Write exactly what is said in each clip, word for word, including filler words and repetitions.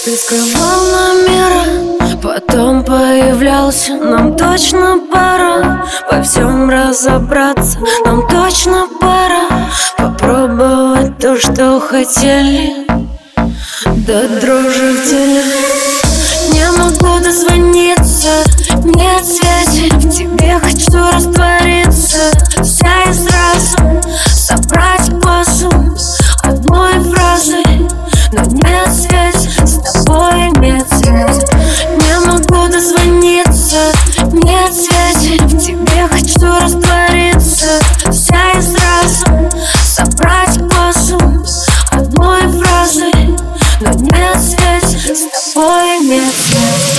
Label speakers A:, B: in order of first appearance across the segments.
A: Ты скрывал номера, потом появлялся. Нам точно пора во всем разобраться. Нам точно пора попробовать то, что хотели, до дрожи в теле. Не могу дозвониться, нет связи. В тебе хочу раствориться, вся и сразу собрать посуд одной фразой. Но нет связи, с тобой нет связи. Не могу дозвониться, нет связи. В тебе хочу раствориться, вся и сразу собрать посуд одной фразой. Но нет связи, с тобой нет связи.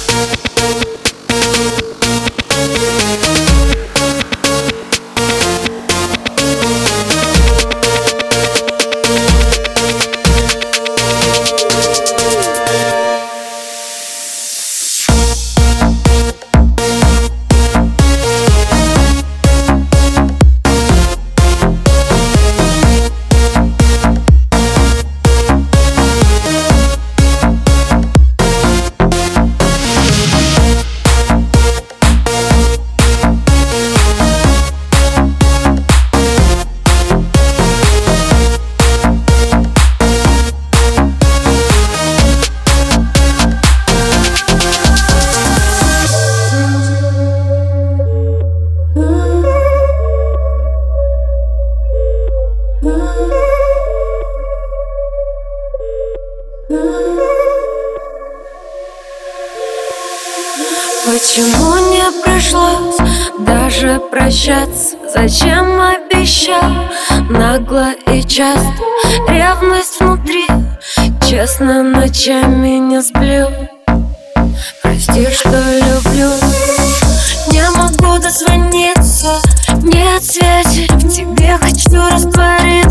A: Почему не пришлось даже прощаться? Зачем обещал нагло и часто? Ревность внутри, честно, ночами не сплю. Прости, что люблю. Не могу дозвониться, нет связи. В тебе хочу раствориться.